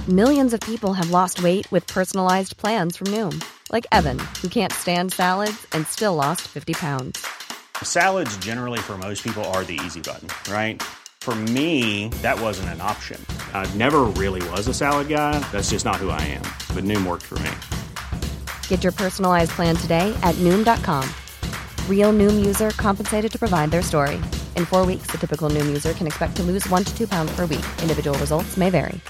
Millions of people have lost weight with personalized plans from Noom. Like Evan, who can't stand salads and still lost 50 pounds. Salads generally for most people are the easy button, right? For me, that wasn't an option. I never really was a salad guy. That's just not who I am. But Noom worked for me. Get your personalized plan today at Noom.com. Real Noom user compensated to provide their story. In 4 weeks, the typical Noom user can expect to lose 1 to 2 pounds per week. Individual results may vary.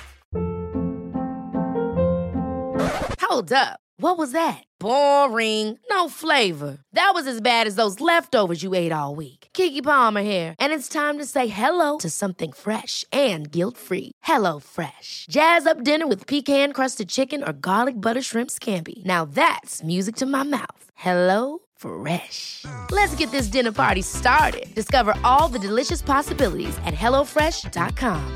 Hold up. What was that? Boring. No flavor. That was as bad as those leftovers you ate all week. Keke Palmer here, and it's time to say hello to something fresh and guilt-free. Hello Fresh. Jazz up dinner with pecan-crusted chicken or garlic butter shrimp scampi. Now that's music to my mouth. Hello Fresh. Let's get this dinner party started. Discover all the delicious possibilities at hellofresh.com.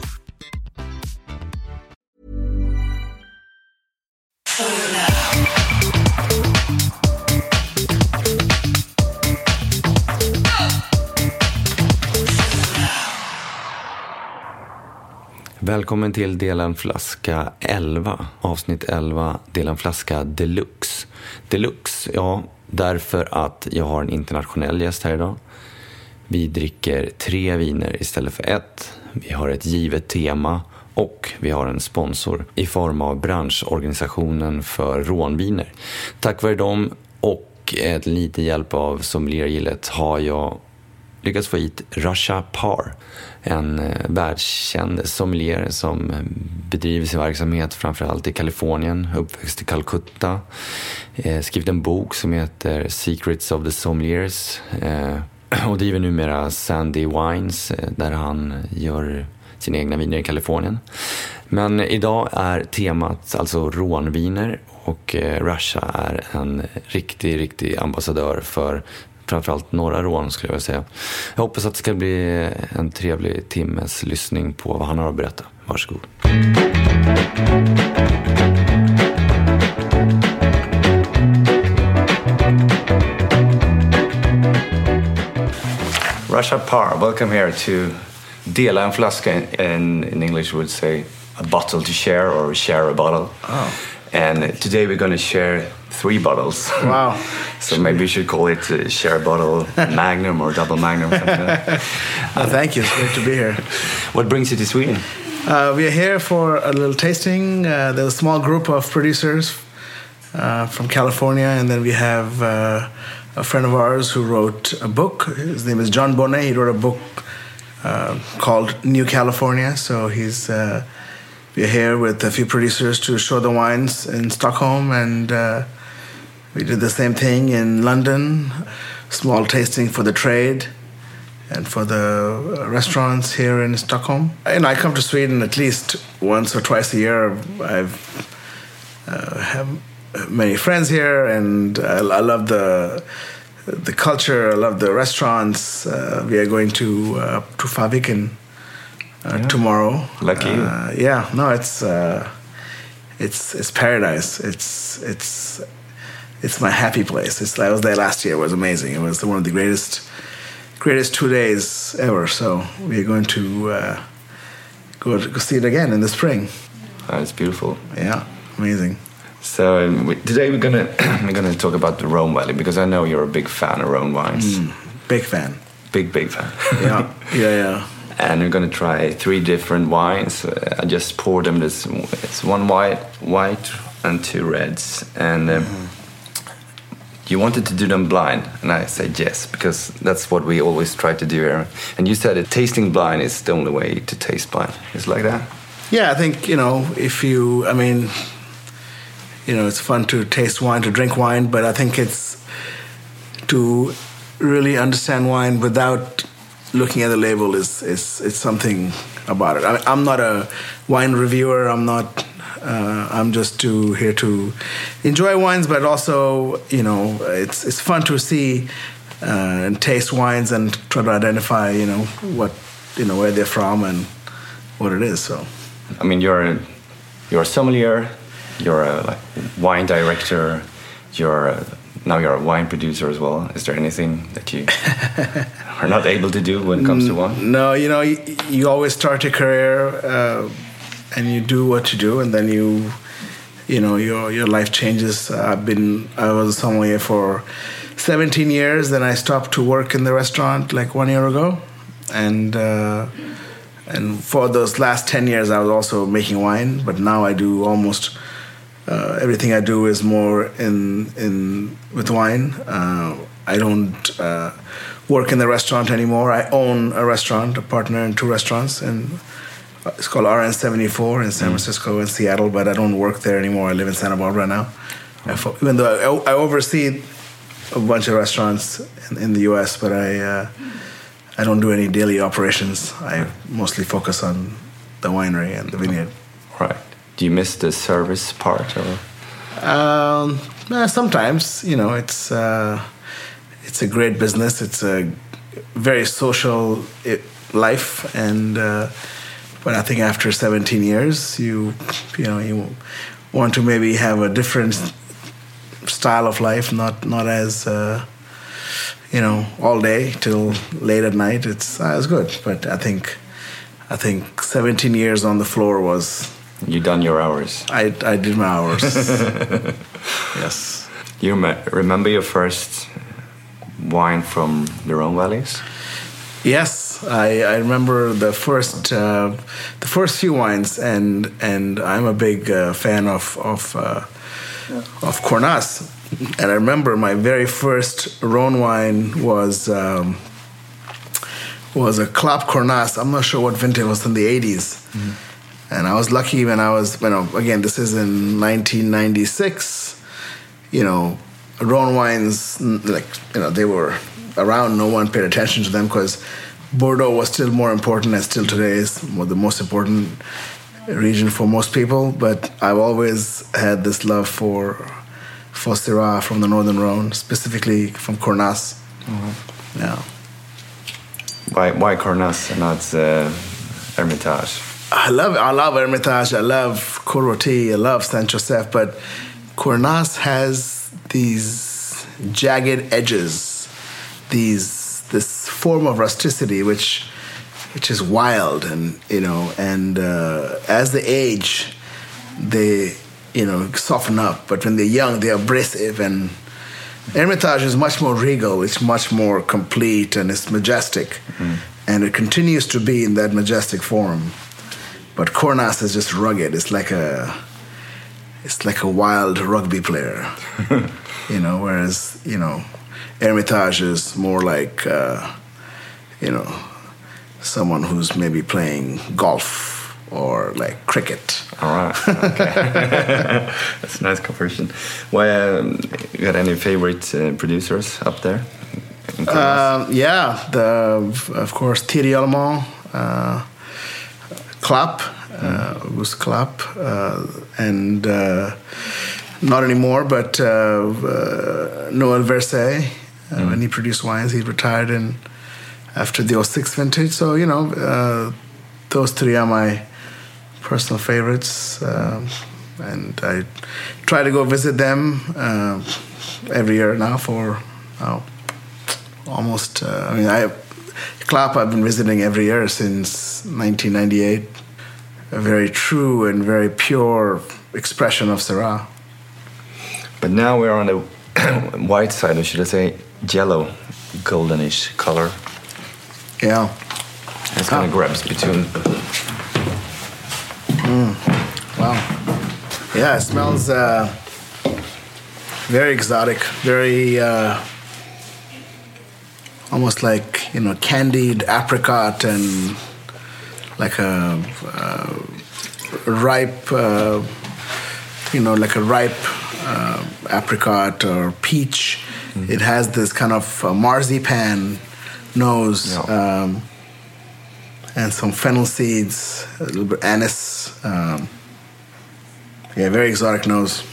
Välkommen till Dela en flaska 11, avsnitt 11, Dela en flaska deluxe. Deluxe, ja, därför att jag har en internationell gäst här idag. Vi dricker 3 viner istället för 1. Vi har ett givet tema och vi har en sponsor i form av branschorganisationen för rånviner. Tack vare dem och ett lite hjälp av sommeliergillet har jag lyckats få hit Rasha Parr, en världskänd sommelier som bedriver sin verksamhet framförallt i Kalifornien, uppväxt i Calcutta, skrivit en bok som heter Secrets of the Sommeliers och driver numera Sandy Wines där han gör sina egna viner i Kalifornien. Men idag är temat alltså rånviner och Rasha är en riktig ambassadör för framförallt några rån skulle jag vilja säga. Jag hoppas att det ska bli en trevlig timmes lyssning på vad han har att berätta. Varsågod. Rasha Parr, welcome here to Dela en flaska. In English we would say a bottle to share or share a bottle. Oh. And today we're going to share 3 bottles. Wow. So maybe we should call it share a bottle magnum or double magnum. Something like that. Thank you. It's great to be here. What brings you to Sweden? We are here for a little tasting. There's a small group of producers from California, and then we have a friend of ours who wrote a book. His name is John Bonet. He wrote a book called New California. So we're here with a few producers to show the wines in Stockholm, and we did the same thing in London, small tasting for the trade and for the restaurants here in Stockholm. And I come to Sweden at least once or twice a year. I have many friends here, and I love the culture. I love the restaurants. We are going to Faviken tomorrow. Lucky you. Yeah, no, it's paradise. It's my happy place. I was there last year. It was amazing. It was one of the greatest 2 days ever. So we're going to go see it again in the spring. It's beautiful. Yeah, amazing. So today we're gonna talk about the Rhone Valley, because I know you're a big fan of Rhone wines. Big fan. Big fan. Yeah. And we're going to try 3 different wines. I just poured them. It's 1 white and 2 reds. And you wanted to do them blind. And I said yes, because that's what we always try to do here. And you said that tasting blind is the only way to taste blind. It's like that? Yeah, I think, it's fun to taste wine, to drink wine. But I think it's to really understand wine without looking at the label is something about it. I'm not a wine reviewer. I'm just here to enjoy wines, but also, it's fun to see and taste wines and try to identify, where they're from and what it is. So, I mean, you're a sommelier, you're a wine director, now you're a wine producer as well. Is there anything that you are not able to do when it comes to wine? No, you always start your career and you do what you do, and then your life changes. I was a sommelier for 17 years, then I stopped to work in the restaurant like 1 year ago, and for those last 10 years I was also making wine, but now I do almost everything I do is more with wine. I don't work in the restaurant anymore. I own a restaurant, a partner in 2 restaurants, and it's called RN74 in San Francisco and Seattle, but I don't work there anymore. I live in Santa Barbara now. Even though I oversee a bunch of restaurants in the U.S., but I don't do any daily operations. I mostly focus on the winery and the vineyard. Right. Do you miss the service part? Or? Sometimes, it's a great business. It's a very social life, and but I think after 17 years, you want to maybe have a different style of life, not as all day till late at night. It's good, but I think 17 years on the floor was. You done your hours. I did my hours. Yes. You remember your first wine from the Rhone valleys? Yes, I remember the first few wines, and I'm a big fan of Cornas. And I remember my very first Rhone wine was a Clap Cornas. I'm not sure what vintage, it was in the 80s. Mm-hmm. And I was lucky when again, this is in 1996, Rhone wines, they were around, no one paid attention to them because Bordeaux was still more important, and still today is the most important region for most people. But I've always had this love for Syrah from the Northern Rhone, specifically from Cornas. Mm-hmm. Yeah. Why Cornas and not Hermitage? I love Hermitage. I love Côte-Rôtie. I love Saint-Joseph. But Cornas has these jagged edges, this form of rusticity which is wild, and as they age, they soften up. But when they're young, they're abrasive. And Hermitage is much more regal. It's much more complete, and it's majestic, and it continues to be in that majestic form. But Cornas is just rugged. It's like a wild rugby player, Whereas Hermitage is more like someone who's maybe playing golf or like cricket. All right, okay. That's a nice comparison. Well, you got any favorite producers up there? Of course, Thierry Allemand. Clap, Auguste Clap, and not anymore, but Noël Verset, when he produced wines, he retired after the 2006 vintage. So, those 3 are my personal favorites, and I try to go visit them every year now for almost, Clap I've been visiting every year since 1998. A very true and very pure expression of Syrah. But now we're on the white side, or should I say yellow, goldenish color. Yeah. It's kind of grabs between. Wow. Yeah, it smells very exotic, very... almost like candied apricot, and like a ripe, apricot or peach. Mm-hmm. It has this kind of marzipan nose, and some fennel seeds, a little bit anise. Very exotic nose.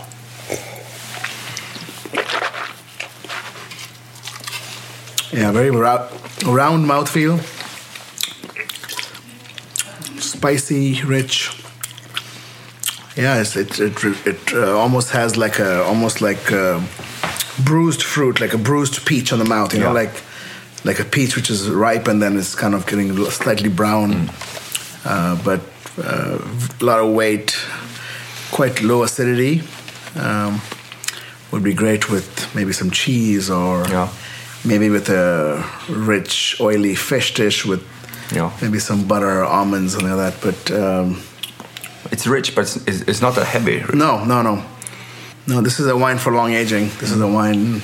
Yeah, very round mouthfeel, spicy, rich. Yeah, it almost has like bruised fruit, like a bruised peach on the mouth. like a peach which is ripe and then it's kind of getting slightly brown, but a lot of weight, quite low acidity. Would be great with maybe some cheese or maybe with a rich, oily fish dish with maybe some butter, almonds, something like that. But it's rich, but it's not that heavy. No. This is a wine for long aging. This is a wine.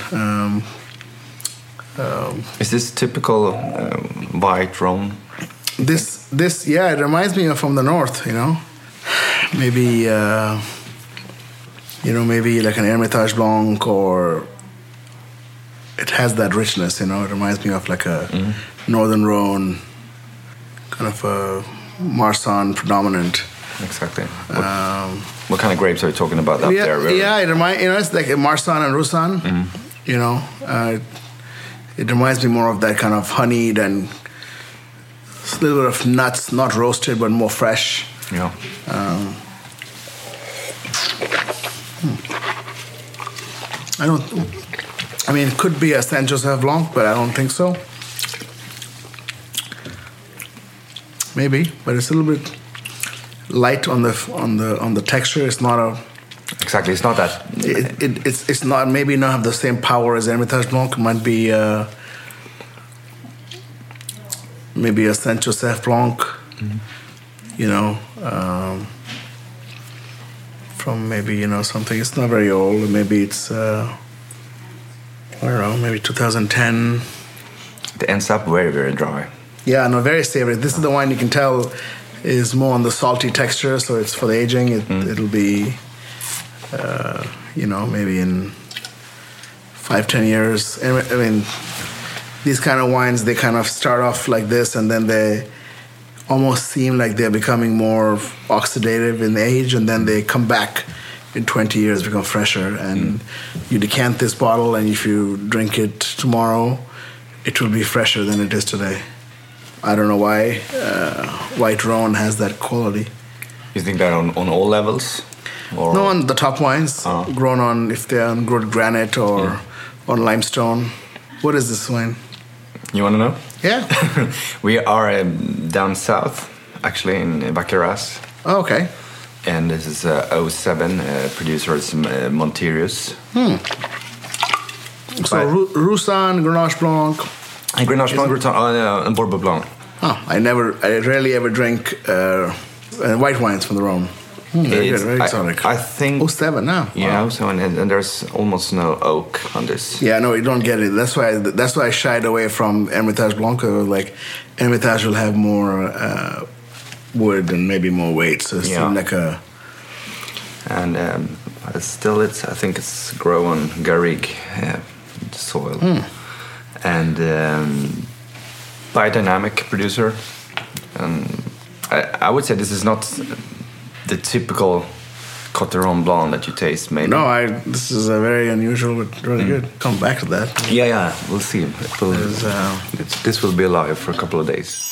Is this typical white Rhone? This, it reminds me of from the north. Maybe maybe like an Hermitage Blanc, or it has that richness. It reminds me of like a Northern Rhone, kind of a Marsanne predominant. Exactly. What kind of grapes are you talking about up there? Really? Yeah, it reminds it's like a Marsanne and Roussanne. It reminds me more of that kind of honeyed and a little bit of nuts, not roasted but more fresh. Yeah. It could be a Saint Joseph Blanc, but I don't think so. Maybe, but it's a little bit light on the texture. It's not a exactly. It's not that. It's not maybe not have the same power as Hermitage Blanc. It might be maybe a Saint Joseph Blanc. From maybe something. It's not very old. Maybe it's I don't know. Maybe 2010. It ends up very, very dry. Yeah, no, very savory. This is the wine you can tell is more on the salty texture, so it's for the aging. It'll be, maybe in 5-10 years. These kind of wines, they kind of start off like this, and then they almost seem like they're becoming more oxidative in age, and then they come back in 20 years, become fresher. And you decant this bottle, and if you drink it tomorrow, it will be fresher than it is today. I don't know why White Rhone has that quality. You think that on all levels? Or? No, on the top wines, grown on, if they're on good granite or on limestone. What is this wine? You want to know? Yeah. We are down south, actually, in Vaqueras. Oh, okay. And this is 07, producer is Montirius. So Roussanne, Grenache Blanc. And Grenache Blanc, and Bordeaux Blanc. Oh, I rarely ever drink white wines from the Rhone. Very good, very exotic. I think 07 now. Yeah, 07, and there's almost no oak on this. Yeah, no, you don't get it. That's why I shied away from Hermitage Blanc. Like Hermitage will have more wood and maybe more weight, so it's still like a. And I think it's grown on Garrigue soil, and biodynamic producer. And I would say this is not the typical Cotteron Blanc that you taste, maybe. No, this is a very unusual, but really good. Come back to that. Yeah, we'll see. This will be alive for a couple of days.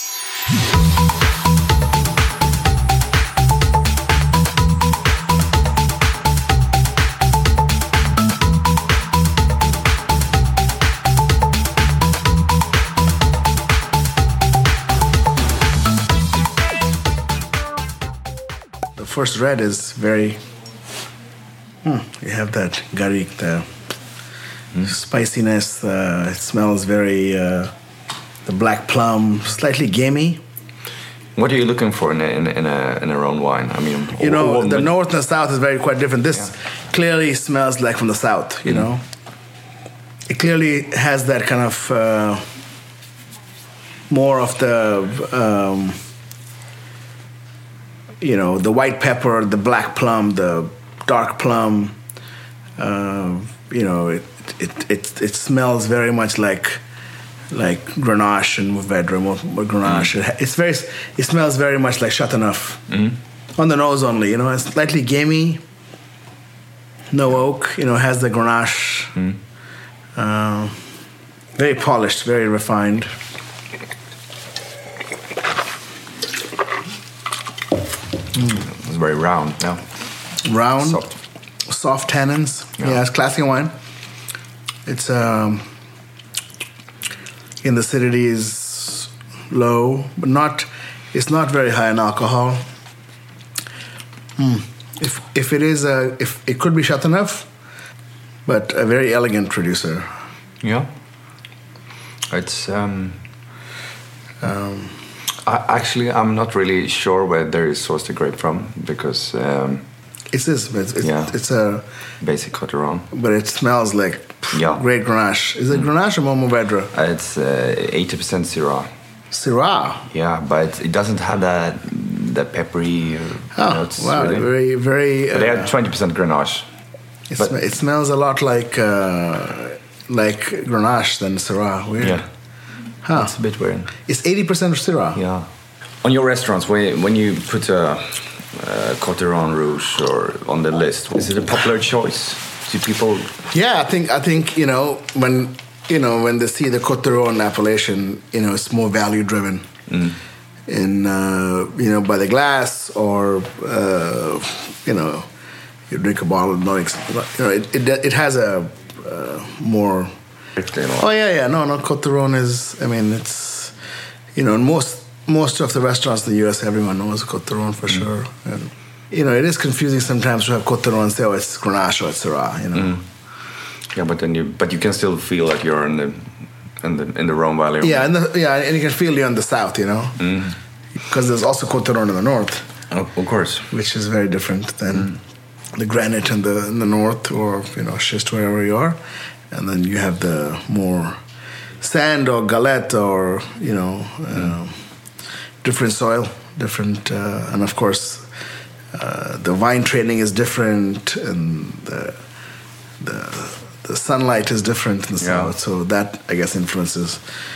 First red is very. You have that Garrigue, the spiciness. It smells very. The black plum, slightly gamey. What are you looking for in a Rhone wine? I mean, the north and the south is quite different. This clearly smells like from the south. You know, it clearly has that kind of more of the. The white pepper, the black plum, the dark plum. It smells very much like Grenache and Mourvèdre, more Grenache. It smells very much like Chateauneuf. On the nose only, it's slightly gamey. No oak, has the Grenache. Very polished, very refined. It's very round, Round, soft tannins. Yeah, it's classic wine. It's in the acidity is low, but it's not very high in alcohol. If it could be Chateauneuf, but a very elegant producer. Yeah. It's I'm not really sure where there is sourced the grape from, because it's a basic Cotteron, but it smells like great Grenache. Is it Grenache or Mourvedre? It's 80% Syrah. Syrah. Yeah, but it doesn't have that peppery notes. Wow, really. very, very. But they have 20% Grenache. It smells a lot like Grenache than Syrah. Weird. Yeah. Huh. It's a bit weird. It's 80% Syrah. Yeah. On your restaurants, when you put a Cotteron Rouge or on the list, is it a popular choice? Do people? Yeah, I think when they see the Cotteron appellation, it's more value driven. In by the glass, or you drink a bottle of it has a more. Oh yeah. No, Cotteron is. I mean, it's most of the restaurants in the U.S. everyone knows Cotteron for sure. And, it is confusing sometimes to have Cotteron and say, oh, it's Grenache or it's Syrah. Yeah, but you can still feel like you're in the Rhone Valley. Yeah, and you can feel you're in the south. Because there's also Cotteron in the north. Of course, which is very different than the granite in the north, or schist wherever you are. And then you have the more sand or galette, or different soil, different, and of course the vine training is different, and the sunlight is different in the south. So that, I guess, influences.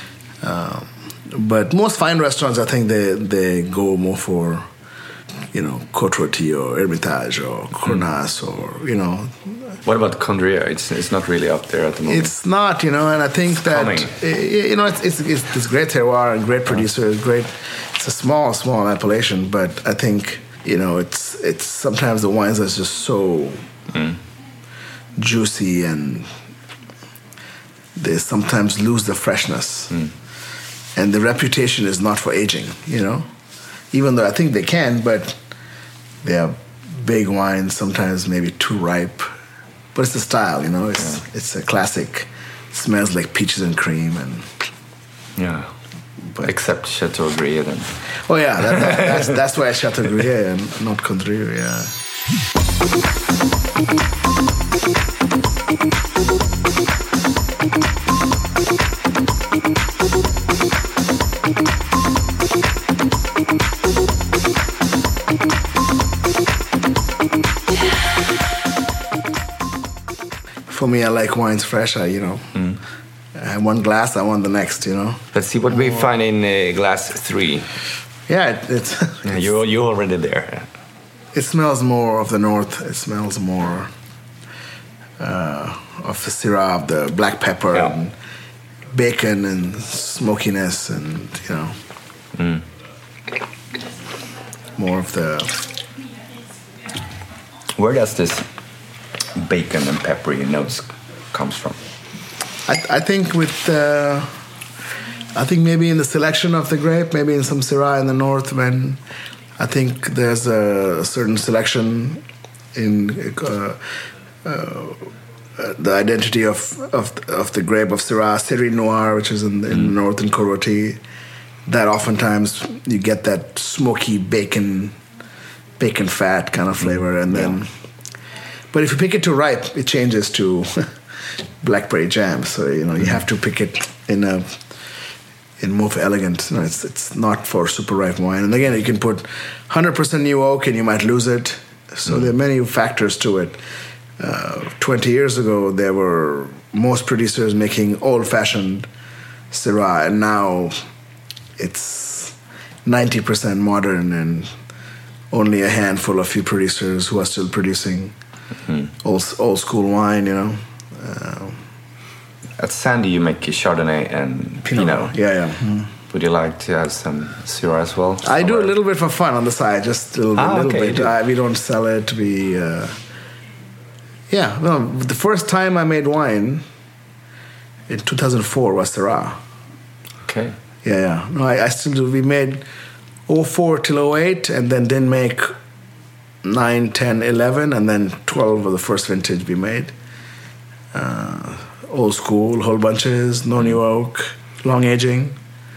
But most fine restaurants, I think they go more for Côte Rôtie or Hermitage or Cornas or What about Condrieu? It's not really up there at the moment. It's not, and I think that it's great terroir and great producers, great. It's a small appellation, but I think it's sometimes the wines are just so juicy, and they sometimes lose the freshness, and the reputation is not for aging. Even though I think they can, but they are big wines, sometimes maybe too ripe. But it's the style, It's a classic. It smells like peaches and cream, and except Chateau Gruyère then. Oh yeah, that's why Chateau Gruyère and not Condrieu. Yeah. For me, I like wines fresh. I have one glass, I want the next. Let's see what we find in glass 3. Yeah, it's you're already there. It smells more of the north. It smells more of the Syrah, of the black pepper, and bacon and smokiness, and more of the. Where does this bacon and peppery notes comes from? I think maybe in the selection of the grape, maybe in some Syrah in the north, when I think there's a certain selection in the identity of the grape of Syrah, Série Noire, which is in the north, in Côte Rôtie, that oftentimes you get that smoky bacon fat kind of flavor, and then. But if you pick it too ripe, it changes to blackberry jam. So you have to pick it in more for elegant. It's not for super ripe wine. And again, you can put 100% new oak, and you might lose it. So there are many factors to it. 20 years ago, there were most producers making old-fashioned Syrah, and now it's 90% modern, and only a handful of few producers who are still producing. Old school wine, At Sandy, you make Chardonnay and Pinot. Yeah. Would you like to have some Syrah as well? I do a little bit for fun on the side, just a little bit. We don't sell it. The first time I made wine in 2004 was Syrah. Okay. Yeah. No, I still do. We made 04 till 08, and then didn't make 9, 10, 11, and then 12 of the first vintage we made. Old school, whole bunches, no new oak, long aging.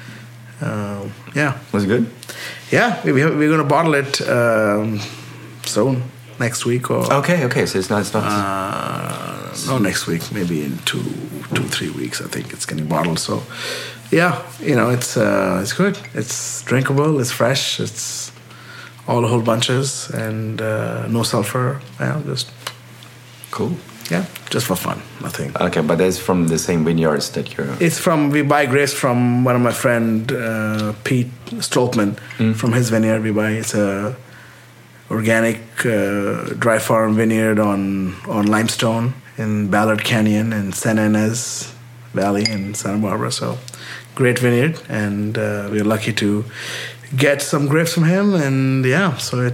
Was it good? Yeah, we're going to bottle it soon, next week or. Okay. So it's not. No, next week, maybe in 2-3 weeks. I think it's getting bottled. So, yeah, it's good. It's drinkable. It's fresh. It's all whole bunches and no sulfur. Yeah, just cool. Yeah, just for fun, I think. Okay, but that's from the same vineyards that you're. We buy grapes from one of my friend Pete Stoltman from his vineyard. We buy it's a organic dry farm vineyard on limestone in Ballard Canyon in San Ynez Valley in Santa Barbara. So great vineyard, and we're lucky to get some grapes from him. And yeah, so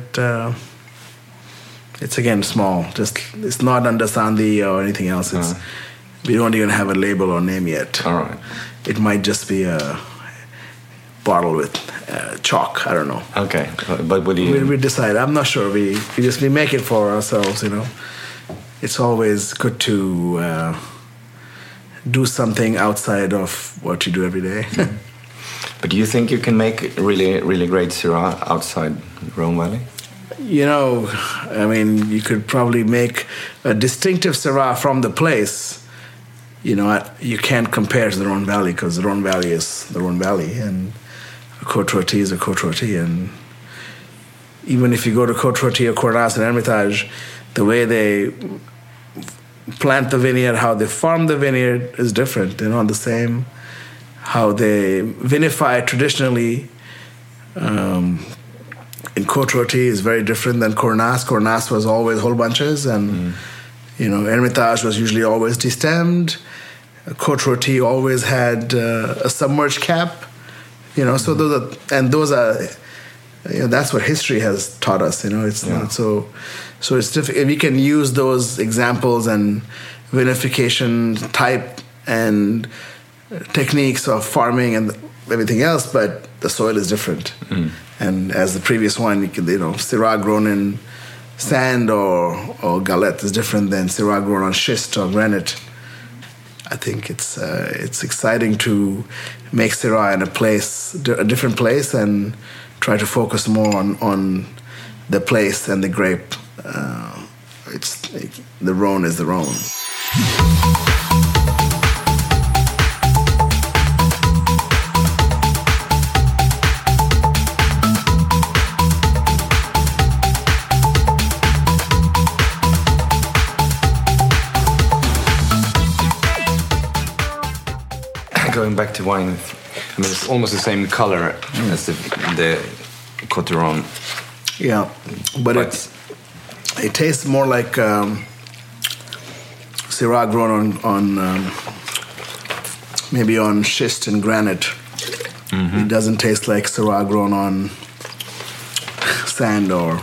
it's again small. Just it's not under Sandhi or anything else. We don't even have a label or name yet. All right. It might just be a bottle with chalk. I don't know. Okay, but what do you? We decide. I'm not sure. We make it for ourselves. It's always good to do something outside of what you do every day. But do you think you can make really, really great Syrah outside Rhone Valley? I mean, you could probably make a distinctive Syrah from the place. You can't compare to the Rhone Valley because the Rhone Valley is the Rhone Valley, and a Côte Rôtie is a Côte Rôtie. And even if you go to Côte Rôtie or Cornas and Hermitage, the way they plant the vineyard, how they farm the vineyard is different. They're not the same. How they vinify traditionally in Côte Rôtie is very different than Cornas. Cornas was always whole bunches, and Hermitage was usually always destemmed. Côte Rôtie always had a submerged cap. So those are that's what history has taught us. It's not so it's difficult. We can use those examples and vinification type and techniques of farming and everything else, but the soil is different. And as the previous one, Syrah grown in sand or galette is different than Syrah grown on schist or granite. I think it's exciting to make Syrah in a different place, and try to focus more on the place and the grape. The Rhone is the Rhone. Going back to wine, it's almost the same color as the Côte du Rhône. Yeah, but it tastes more like Syrah grown on maybe on schist and granite. It doesn't taste like Syrah grown on sand or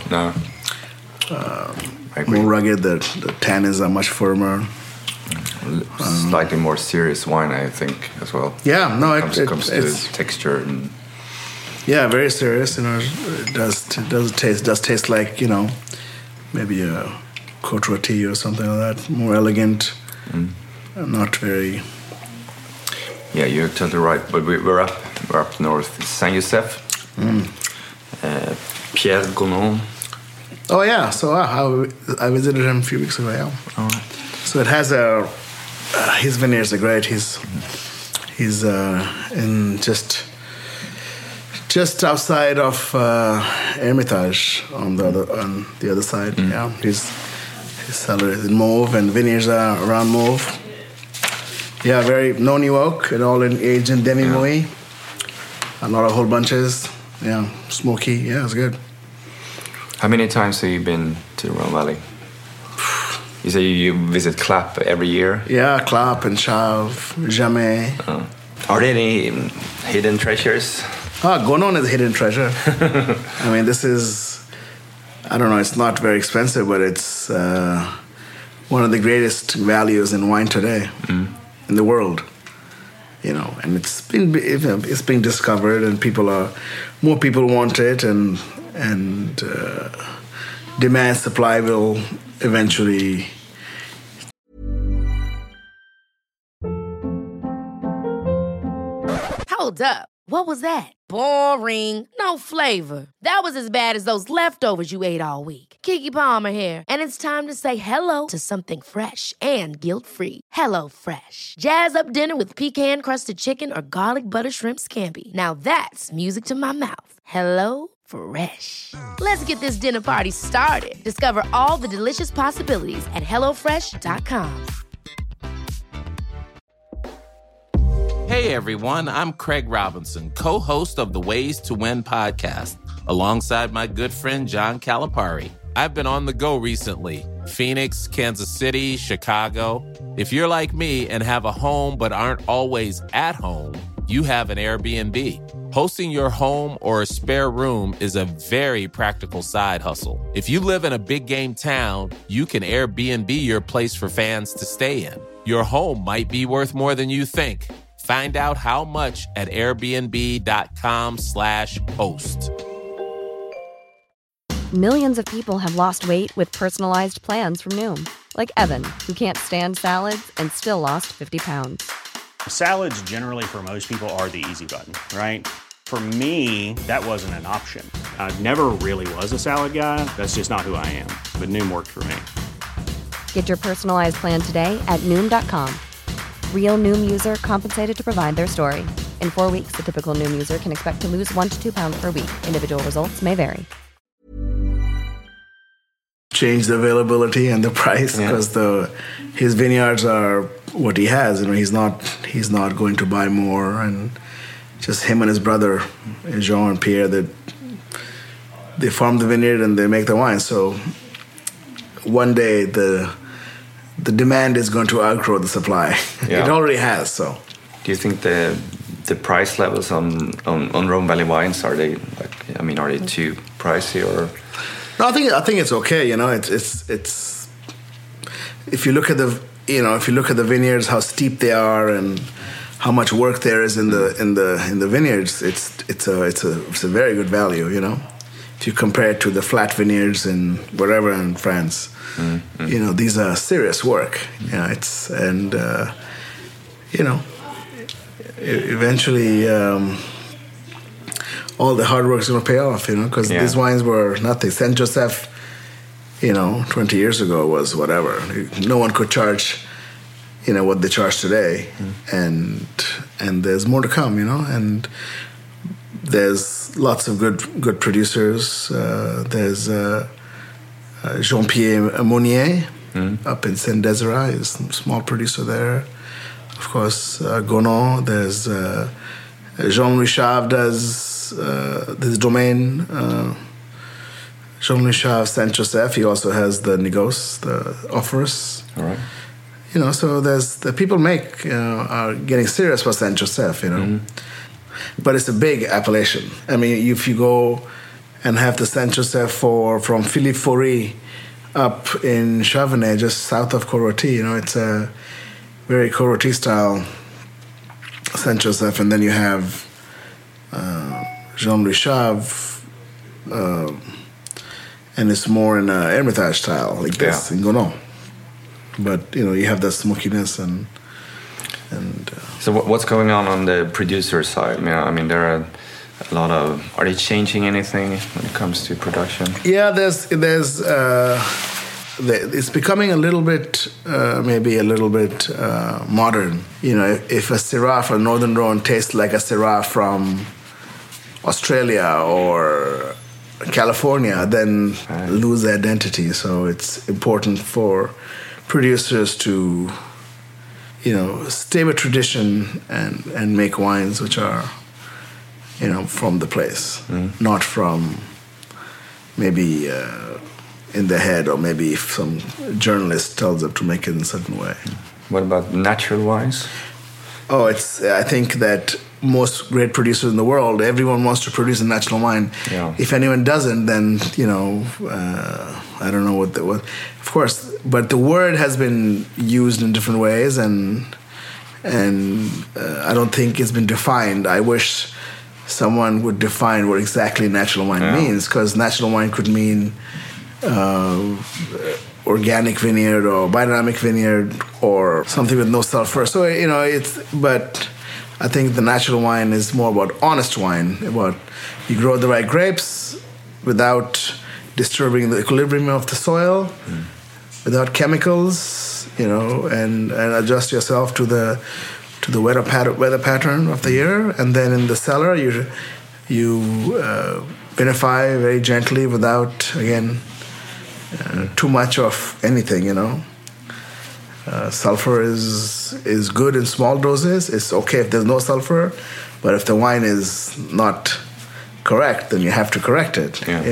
more rugged. The tannins are much firmer. Slightly more serious wine, I think, as well. Yeah, no, it comes to texture and. Yeah, very serious. It does taste like maybe a Côte Rôtie or something like that. More elegant, not very. Yeah, you're totally right. But we're up north. Saint Joseph, Pierre Gonon. Oh yeah, so I visited him a few weeks ago. Yeah. All right. So it has his vineyards are great. He's in just outside of Hermitage on the other side. Yeah, his cellar is in Mauve, and vineyards are around Mauve. Yeah, no new oak, and all aged in demi-muid. A lot of whole bunches. Yeah, smoky. Yeah, it's good. How many times have you been to the Rhone Valley? You say you visit Clap every year? Yeah, Clap and Chave, Jamais. Are there any hidden treasures? Gonon is a hidden treasure. I mean, this is, I don't know, it's not very expensive, but it's one of the greatest values in wine today in the world. And it's being discovered, and more people want it, and demand supply will eventually. Hold up. What was that? Boring. No flavor. That was as bad as those leftovers you ate all week. Keke Palmer here, and it's time to say hello to something fresh and guilt-free. Hello Fresh. Jazz up dinner with pecan-crusted chicken or garlic butter shrimp scampi. Now that's music to my mouth. Hello Fresh. Let's get this dinner party started. Discover all the delicious possibilities at hellofresh.com. Hey everyone, I'm Craig Robinson, co-host of the Ways to Win podcast, alongside my good friend John Calipari. I've been on the go recently. Phoenix, Kansas City, Chicago. If you're like me and have a home but aren't always at home, you have an Airbnb. Hosting your home or a spare room is a very practical side hustle. If you live in a big game town, you can Airbnb your place for fans to stay in. Your home might be worth more than you think. Find out how much at airbnb.com/host. Millions of people have lost weight with personalized plans from Noom. Like Evan, who can't stand salads and still lost 50 pounds. Salads generally for most people are the easy button, right? For me, that wasn't an option. I never really was a salad guy. That's just not who I am. But Noom worked for me. Get your personalized plan today at Noom.com. Real Noom user compensated to provide their story. In 4 weeks, the typical Noom user can expect to lose 1 to 2 pounds per week. Individual results may vary. Change the availability and the price because his vineyards are what he has. You know, he's not going to buy more, and just him and his brother Jean and Pierre, that they farm the vineyard and they make the wine. So one day the demand is going to outgrow the supply. It already has. So, do you think the price levels on Rhone Valley wines, are they too pricey or? No, I think it's okay. You know, it's if you look at the vineyards, how steep they are and how much work there is in the vineyards, it's a very good value. You know, if you compare it to the flat vineyards in wherever in France, you know, these are serious work. You know, eventually. All the hard work is going to pay off, you know, because these wines were nothing. Saint Joseph, 20 years ago was whatever. No one could charge, what they charge today, and there's more to come, and there's lots of good producers. There's Jean-Pierre Monnier up in Saint-Désiré, is a small producer there. Of course, Gonon. There's Jean-Louis Chave does this domain. Jean-Louis Chave Saint Joseph. He also has the Negos, the offers. All right. So there's the people are getting serious for Saint Joseph. But it's a big appellation. I mean, if you go and have the Saint Joseph from Philippe Faury up in Chavenay, just south of Coroti, it's a very Coroti style Saint Joseph, and then you have Jean-Louis Chave, and it's more in an Hermitage style, like this in Gonon. But you have that smokiness and. So what's going on the producer side? I mean, there are a lot of. Are they changing anything when it comes to production? Yeah, it's becoming a little bit, maybe a little bit modern. If a Syrah from Northern Rhone tastes like a Syrah from Australia or California, then lose the identity. So it's important for producers to, stay with tradition and make wines which are, from the place, not from maybe in the head, or maybe if some journalist tells them to make it in a certain way. What about natural wines? Oh, I think that most great producers in the world, everyone wants to produce a natural wine. Yeah. If anyone doesn't, then I don't know what. Of course, but the word has been used in different ways, and I don't think it's been defined. I wish someone would define what exactly natural wine means, because natural wine could mean organic vineyard or biodynamic vineyard or something with no sulfur. So, but I think the natural wine is more about honest wine, about you grow the right grapes without disturbing the equilibrium of the soil, without chemicals, and adjust yourself to the weather pattern of the year. And then in the cellar, you vinify very gently without, again, too much of anything, Sulfur is good in small doses. It's okay if there's no sulfur, but if the wine is not correct, then you have to correct it. Yeah.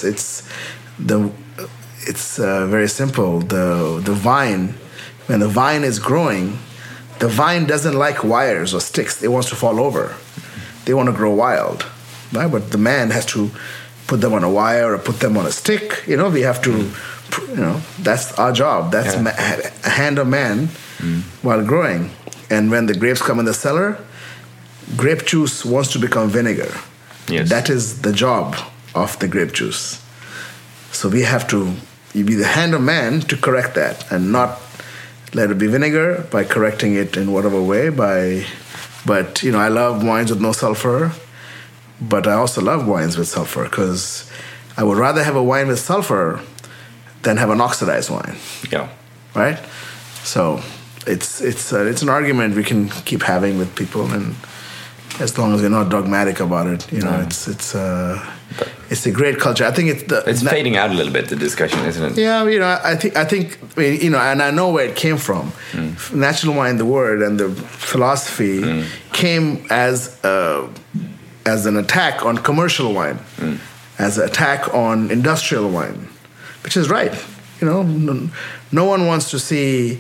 It's very simple. The vine, when the vine is growing, the vine doesn't like wires or sticks. It wants to fall over. They want to grow wild, right? But the man has to put them on a wire or put them on a stick. We have to, that's our job. That's a hand of man while growing. And when the grapes come in the cellar, grape juice wants to become vinegar. Yes. That is the job of the grape juice. So we have to be the hand of man to correct that and not let it be vinegar by correcting it in whatever way. But I love wines with no sulfur, but I also love wines with sulfur because I would rather have a wine with sulfur than have an oxidized wine. Yeah. Right? So it's an argument we can keep having with people, and as long as we're not dogmatic about it, it's a great culture. I think it's fading out a little bit, the discussion, isn't it? Yeah, I think and I know where it came from. Natural wine, the word and the philosophy came as an attack on commercial wine, as an attack on industrial wine, which is right. No one wants to see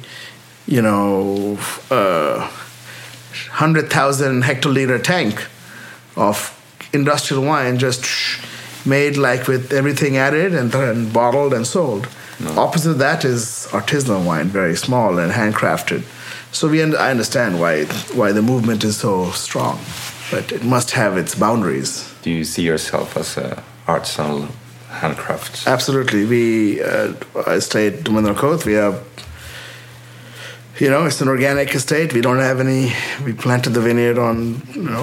100,000 hectoliter tank of industrial wine just made like with everything added and bottled and sold. No. Opposite of that is artisanal wine, very small and handcrafted. So I understand why the movement is so strong, but it must have its boundaries. Do you see yourself as an artisanal handcraft? Absolutely. I stay at Dominion Coast. We have, it's an organic estate. We don't have any. We planted the vineyard on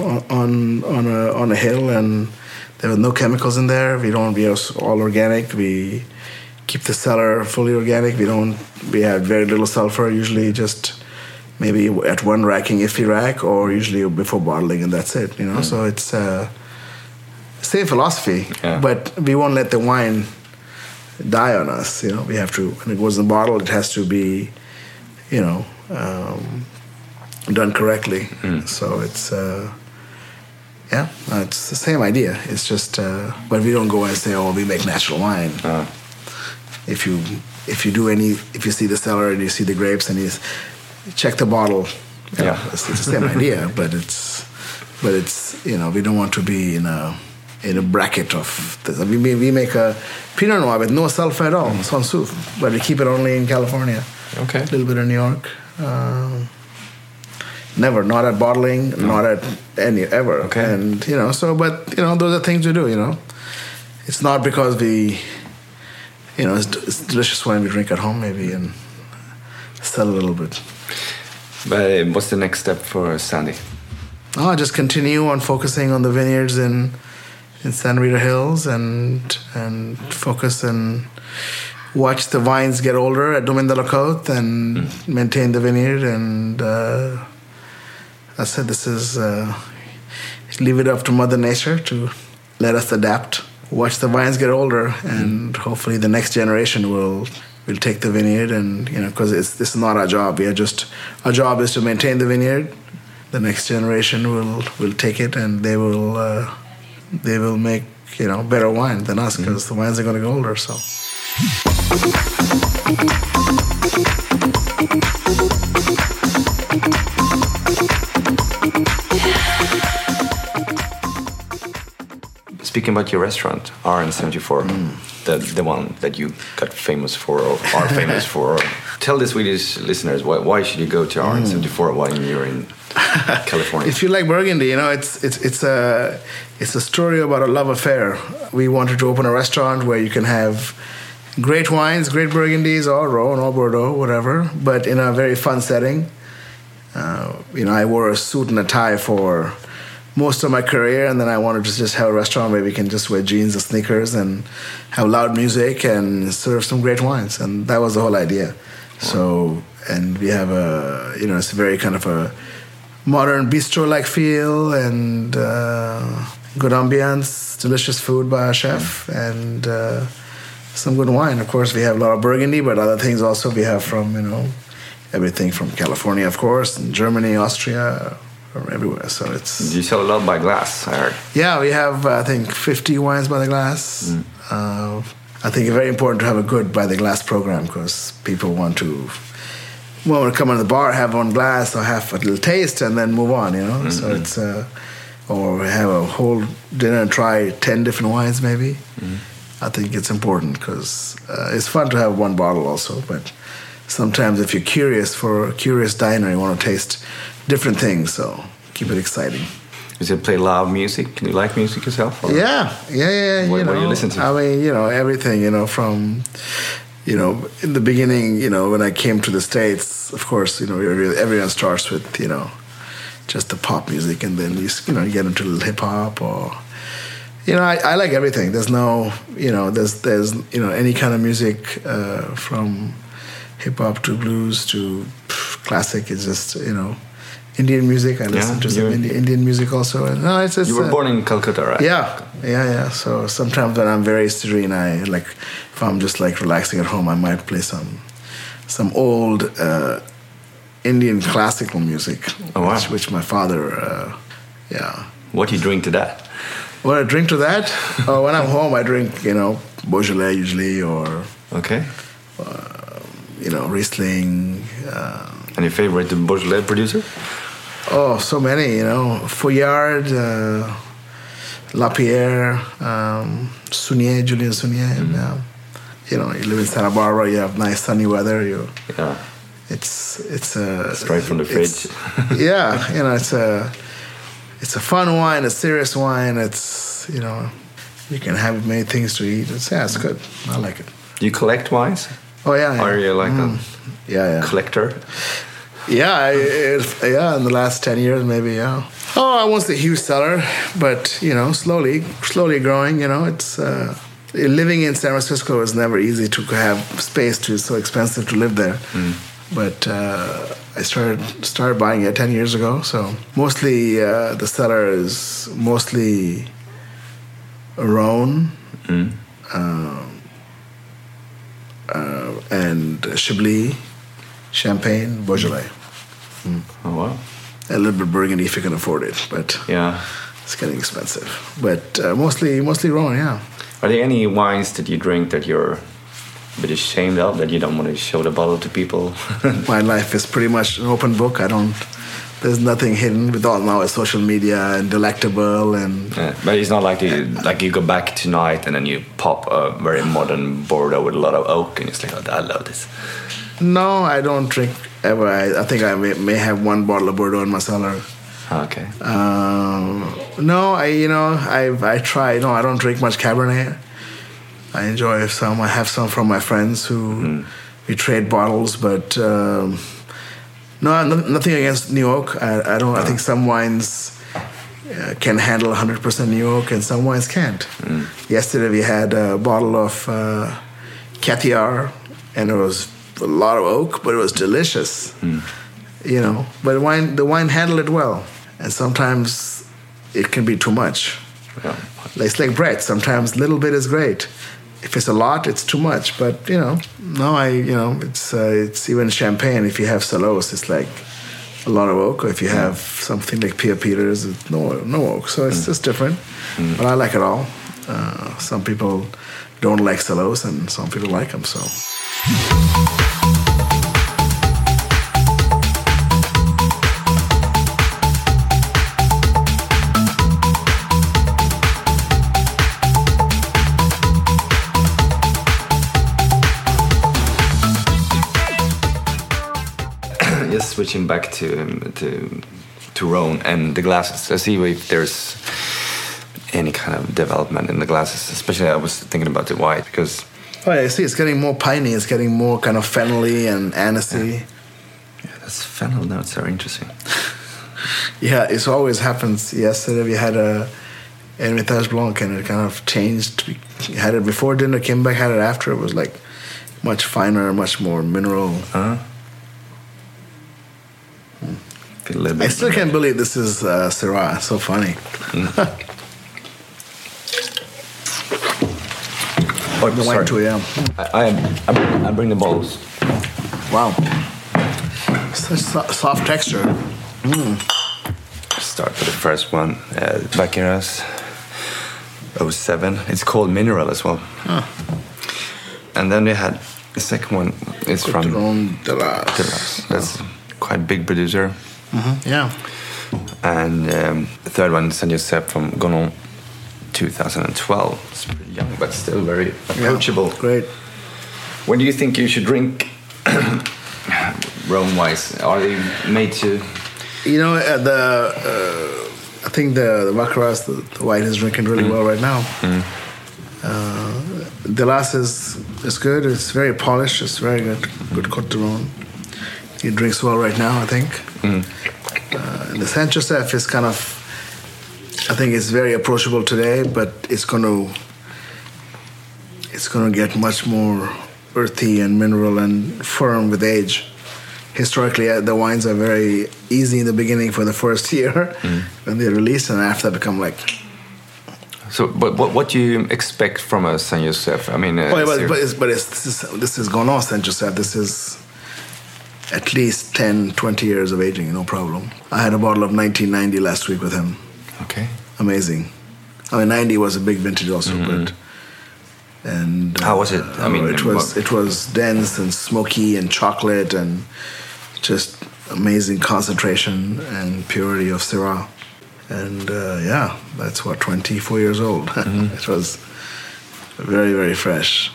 a hill, and there were no chemicals in there. We are all organic. We keep the cellar fully organic. We have very little sulfur. Usually, just maybe at one racking, iffy rack, or usually before bottling, and that's it. So it's same philosophy, but we won't let the wine die on us. We have to. When it goes in the bottle, it has to be, done correctly. So it's it's the same idea. It's just, but we don't go and say, "Oh, we make natural wine." If you see the cellar and you see the grapes and you check the bottle, it's the same idea. But it's we don't want to be in a bracket of this. We make a Pinot Noir with no sulfur at all, sans soufre, but we keep it only in California. Okay. A little bit in New York. Never, not at bottling, not at any, ever. Okay. And, those are things we do, It's not because it's delicious wine we drink at home maybe and sell a little bit. But what's the next step for Sandy? Just continue on focusing on the vineyards in Santa Rita Hills and focus and watch the vines get older at Domaine de la Côte and maintain the vineyard. And I said, this is leave it up to Mother Nature to let us adapt. Watch the vines get older, and hopefully the next generation will take the vineyard. And because this is not our job. Our job is to maintain the vineyard. The next generation will take it, and they will make better wine than us because the wines are going to get older. So. Speaking about your restaurant, RN74, the one that you got famous for or are famous for, tell the Swedish listeners why should you go to RN74 while you're in California? If you like Burgundy, it's a story about a love affair. We wanted to open a restaurant where you can have great wines, great Burgundies, or Rhone or Bordeaux, whatever, but in a very fun setting. I wore a suit and a tie for most of my career, and then I wanted to just have a restaurant where we can just wear jeans and sneakers and have loud music and serve some great wines, and that was the whole idea. So, and we have it's a very kind of a modern bistro-like feel and good ambiance, delicious food by our chef, and some good wine. Of course, we have a lot of Burgundy, but other things also we have from, everything from California, of course, and Germany, Austria, from everywhere. So it's... You sell a lot by glass, I heard. Yeah, we have, I think, 50 wines by the glass. I think it's very important to have a good by the glass program because people want to come in the bar, have one glass or have a little taste and then move on, So it's... or have a whole dinner and try 10 different wines maybe. I think it's important because it's fun to have one bottle also, but sometimes if you're curious, for a curious diner, you want to taste different things, so keep it exciting. Does you play loud music? Do you like music yourself? Or? Yeah. What do you listen to? I mean, everything, from, in the beginning, when I came to the States, of course, everyone starts with, just the pop music, and then you get into a little hip hop or, I like everything. There's no, there's any kind of music from hip hop to blues to classic. It's just, Indian music. I listen to some Indian music also. And, no, it's you were born in Calcutta, right? Yeah. So sometimes when I'm very serene, if I'm just like relaxing at home, I might play some old Indian classical music, which my father, What do you drink to that? What I drink to that? When I'm home, I drink, Beaujolais usually, or Riesling. Any favorite Beaujolais producer? Oh, so many, Fouillard, Lapierre, Julien Saunier. You live in Santa Barbara, you have nice sunny weather. It's straight from the fridge. It's a fun wine, a serious wine. It's you can have many things to eat. It's good. I like it. Do you collect wines? Oh yeah. Are you like a collector? Yeah, in the last 10 years maybe. Yeah. Oh, I won't say huge cellar, but slowly growing. It's. Living in San Francisco is never easy to have space to. It's so expensive to live there. But I started buying it 10 years ago. So mostly the cellar is mostly Rhone and Chablis, Champagne, Beaujolais. Oh wow! A little bit Burgundy if you can afford it, but it's getting expensive. But mostly Rhone. Yeah. Are there any wines that you drink that you're a bit ashamed of, that you don't want to show the bottle to people? My life is pretty much an open book. There's nothing hidden with all now social media and delectable and... but it's not like you go back tonight and then you pop a very modern Bordeaux with a lot of oak and it's like, I love this. No, I don't drink ever. I think I may have one bottle of Bordeaux in my cellar. Okay. No, I try. No, I don't drink much Cabernet. I enjoy some. I have some from my friends who we trade bottles, but no, nothing against New Oak. I don't. I think some wines can handle 100% New Oak, and some wines can't. Yesterday we had a bottle of Caviar, and it was a lot of oak, but it was delicious. But the wine handled it well. And sometimes it can be too much. Yeah. It's like bread. Sometimes a little bit is great. If it's a lot, it's too much. But it's even champagne. If you have Salos, it's like a lot of oak. Or if you have something like Pierre Peters, it's no oak. So it's just different. But I like it all. Some people don't like Salos, and some people like them. So. Just switching back to Rhone and the glasses. Let's see if there's any kind of development in the glasses. Especially, I was thinking about the white because Oh, yeah, see, it's getting more piney. It's getting more kind of fennelly and anisey. Yeah, that's fennel notes are interesting. Yeah, it always happens. Yesterday we had a Hermitage Blanc and it kind of changed. We had it before dinner, came back, had it after. It was like much finer, much more mineral. I still can't believe this is Syrah. So funny. Oh, The wine too, yeah. I bring the bottles. Wow. Such soft texture. Start with the first one. Baccarat 07. It's called Mineral as well. And then we had the second one. It's from Delas. That's quite a big producer. Yeah. And the third one, Saint Joseph from Gonon, 2012. It's pretty young, but still very approachable. Yeah, great. When do you think you should drink Rhone-wise? Are they made to... You know, I think the Baccarat, the white, is drinking really well right now. Delas is good. It's very polished. It's very good. Good Côte de Rhône. He drinks well right now, I think. The Saint Joseph is kind of, I think it's very approachable today, but it's going to get much more earthy and mineral and firm with age. Historically, the wines are very easy in the beginning for the first year when they release, and after that become like. So, but what do you expect from a Saint Joseph? I mean, this is Gonon Saint Joseph. This is at least 10, 20 years of aging, no problem. I had a bottle of 1990 last week with him. Okay. Amazing. I mean, 90 was a big vintage also, but. And how was it? I mean, it was dense and smoky and chocolate and just amazing concentration and purity of Syrah. And yeah, that's what, 24 years old. It was very, very fresh.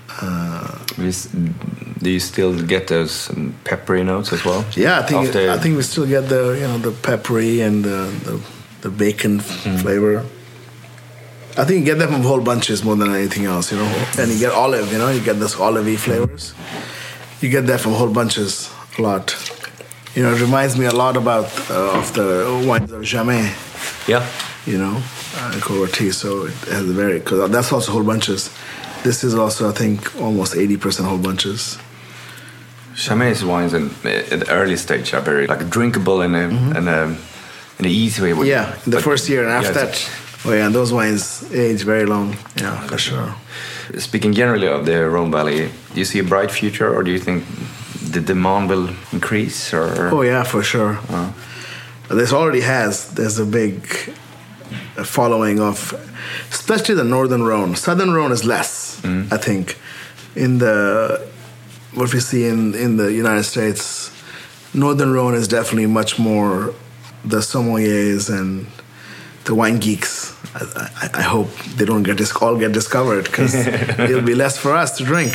Do you still get those peppery notes as well? Yeah, I think we still get the peppery and the bacon flavor. I think you get that from whole bunches more than anything else, And you get olive, you get those olivey flavors. You get that from whole bunches a lot. It reminds me a lot of the wines of Jamais. Yeah. Courvoisier, so it has because that's also whole bunches. This is also, I think, almost 80% whole bunches. Chamais's wines at the early stage are very drinkable in an easy way. Yeah, in the first year, and after that. Oh yeah, and those wines age very long. Yeah, for sure. Speaking generally of the Rhone Valley, do you see a bright future, or do you think the demand will increase? Or? Oh yeah, for sure. This already has. There's a big following of, especially the Northern Rhone. Southern Rhone is less, I think. What we see in the United States, Northern Rhone is definitely much more the sommeliers and the wine geeks. I hope they don't all get discovered, because it'll be less for us to drink.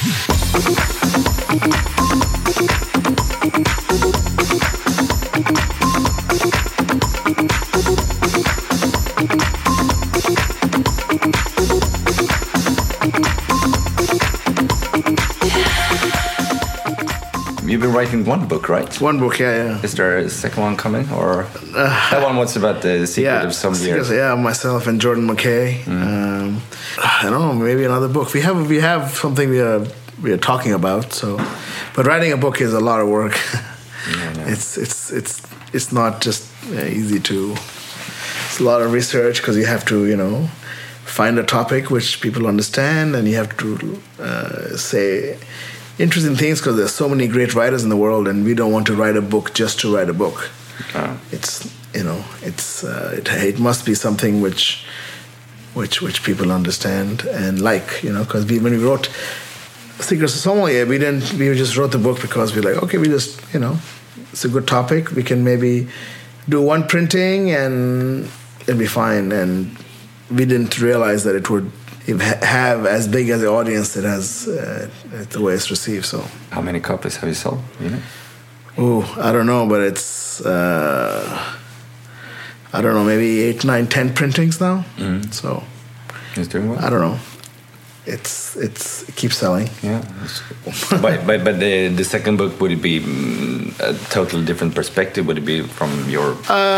You've been writing one book, right? One book, yeah. Is there a second one coming, or that one was about the secret of some years? Yeah, myself and Jordan McKay. I don't know, maybe another book. We have something we are talking about. So, but writing a book is a lot of work. Yeah. It's not just easy to. It's a lot of research, because you have to find a topic which people understand, and you have to say interesting things, because there's so many great writers in the world, and we don't want to write a book just to write a book. It must be something which people understand and like, because when we wrote Secrets of Sommelier, we just wrote the book because we're like, okay, it's a good topic. We can maybe do one printing and it'll be fine. And we didn't realize that it would have as big as the audience it has, the way it's received. So, how many copies have you sold? Oh, I don't know, but it's I don't know, maybe 8, 9, 10 printings now. So it's doing well. I don't know. it keeps selling. Yeah. but the second book, would it be a totally different perspective? Would it be from your?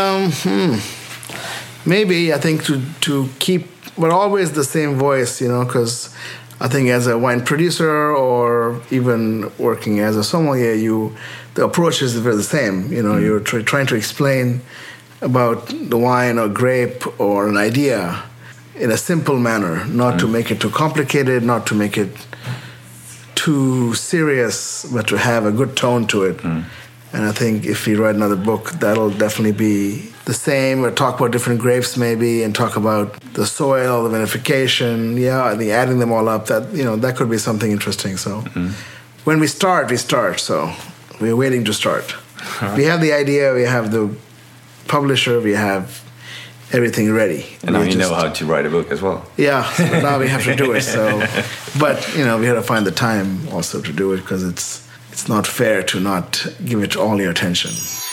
Maybe I think to keep, but always the same voice, because I think as a wine producer or even working as a sommelier, the approach is the same. You're trying to explain about the wine or grape or an idea in a simple manner, not to make it too complicated, not to make it too serious, but to have a good tone to it. And I think if we write another book, that'll definitely be the same, or talk about different grapes maybe, and talk about the soil, the vinification, I think adding them all up, that could be something interesting. So when we start, so we're waiting to start. We have the idea, we have the publisher, we have everything ready. And now you know how to write a book as well. Yeah, so now we have to do it. So, but we have to find the time also to do it, because it's not fair to not give it all your attention.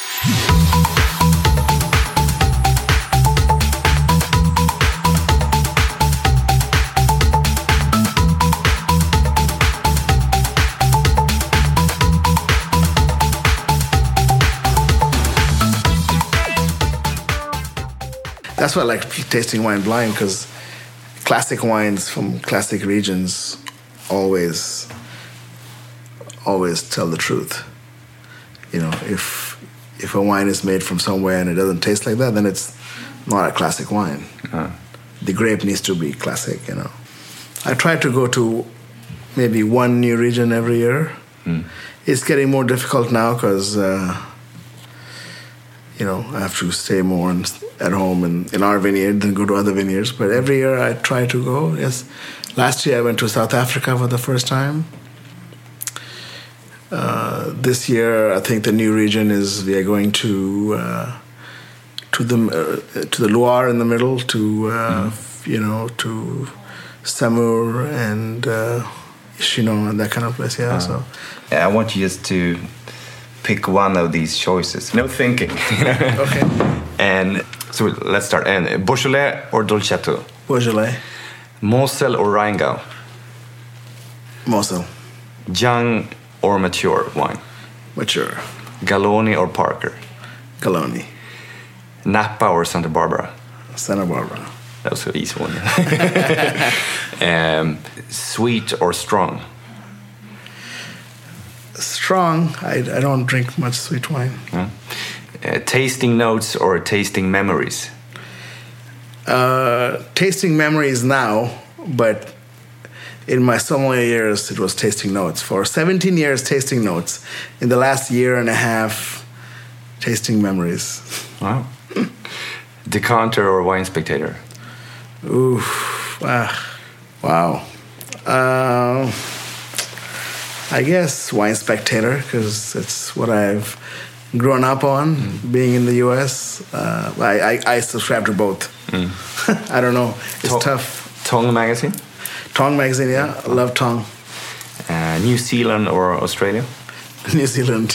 That's why I like tasting wine blind, because classic wines from classic regions always tell the truth. If a wine is made from somewhere and it doesn't taste like that, then it's not a classic wine. The grape needs to be classic. I try to go to maybe one new region every year. It's getting more difficult now because I have to stay more at home in our vineyard than go to other vineyards. But every year I try to go. Yes, last year I went to South Africa for the first time. This year I think the new region is we are going to the Loire in the middle, to Saumur and Chinon and that kind of place. So I want you just to pick one of these choices. No thinking. Okay. And so let's start. And Beaujolais or Dolcetto? Beaujolais. Moselle or Rheingau? Moselle. Young or mature wine? Mature. Galoni or Parker? Galoni. Napa or Santa Barbara? Santa Barbara. That was an easy one. Sweet or strong? Strong. I don't drink much sweet wine. Tasting notes or tasting memories? Tasting memories now, but in my sommelier years, it was tasting notes. For 17 years, tasting notes. In the last year and a half, tasting memories. Wow. Decanter or wine spectator? Oof. Wow. I guess wine spectator, because it's what I've grown up on, being in the U.S. I subscribe to both. I don't know. It's tough. Tong magazine? Tong magazine, yeah. I love Tong. New Zealand or Australia? New Zealand.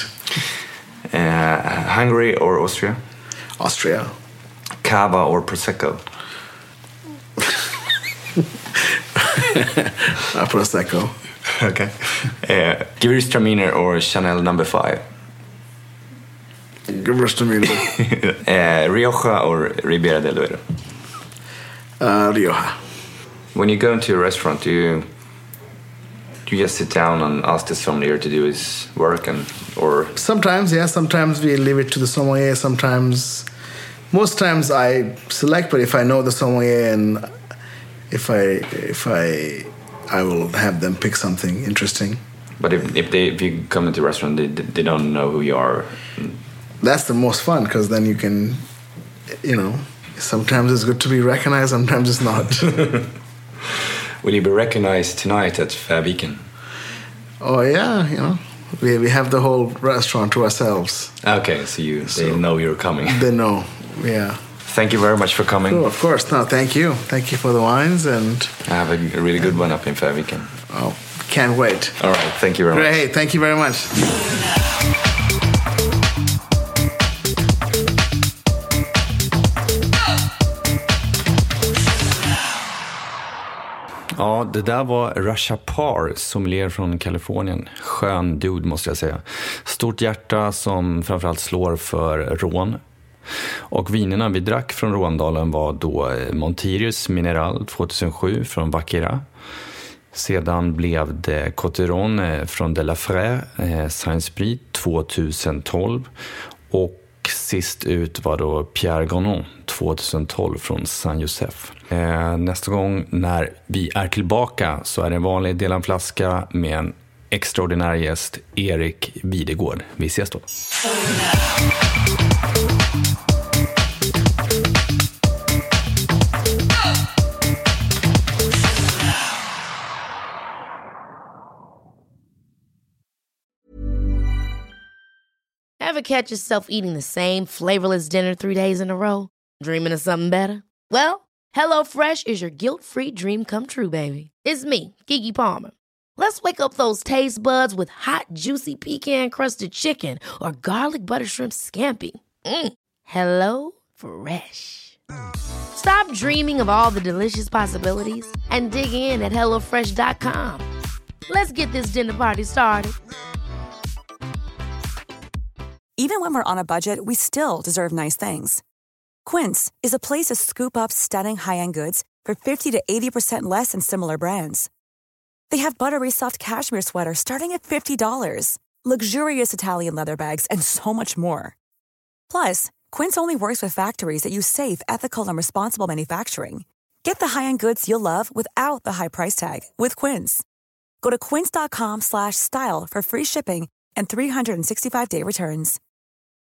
Hungary or Austria? Austria. Cava or Prosecco? Prosecco. Okay. Gewürztraminer or Chanel No. 5? Gewürztraminer. Rioja or Ribera del Duero? Rioja. When you go into a restaurant, do you just sit down and ask the sommelier to do his work, or? Sometimes, yeah. Sometimes we leave it to the sommelier. Most times I select, but if I know the sommelier and if I will have them pick something interesting. But if you come into a restaurant, they don't know who you are. That's the most fun, because then you can, sometimes it's good to be recognized, sometimes it's not. Will you be recognized tonight at Färviken? Oh yeah, we have the whole restaurant to ourselves. Okay, so they know you're coming. They know, yeah. Thank you very much for coming. Cool, of course. No, thank you. Thank you for the wines, and have a really good one up in Färviken. Oh, can't wait. All right, thank you very much. Great, thank you very much. Ja, det där var Rashapar, sommelier från Kalifornien. Skön dude måste jag säga. Stort hjärta som framförallt slår för rån. Och vinerna vi drack från Råndalen var då Montirius Mineral 2007 från Vaquera. Sedan blev det Cotteron från De La Frère, Saint-Esprit 2012. Och sist ut var då Pierre Garnon 2012 från Saint-Joseph. Nästa gång när vi är tillbaka så är det en vanlig del av en flaska med en extraordinär gäst, Erik Videgård. Vi ses då. Ever catch yourself eating the same flavorless dinner 3 days in a row? Dreaming of something better? Well, HelloFresh is your guilt-free dream come true, baby. It's me, Keke Palmer. Let's wake up those taste buds with hot, juicy pecan-crusted chicken or garlic butter shrimp scampi. Hello Fresh. Stop dreaming of all the delicious possibilities and dig in at HelloFresh.com. Let's get this dinner party started. Even when we're on a budget, we still deserve nice things. Quince is a place to scoop up stunning high-end goods for 50 to 80% less than similar brands. They have buttery soft cashmere sweaters starting at $50, luxurious Italian leather bags, and so much more. Plus, Quince only works with factories that use safe, ethical, and responsible manufacturing. Get the high-end goods you'll love without the high price tag with Quince. Go to quince.com/style for free shipping and 365-day returns.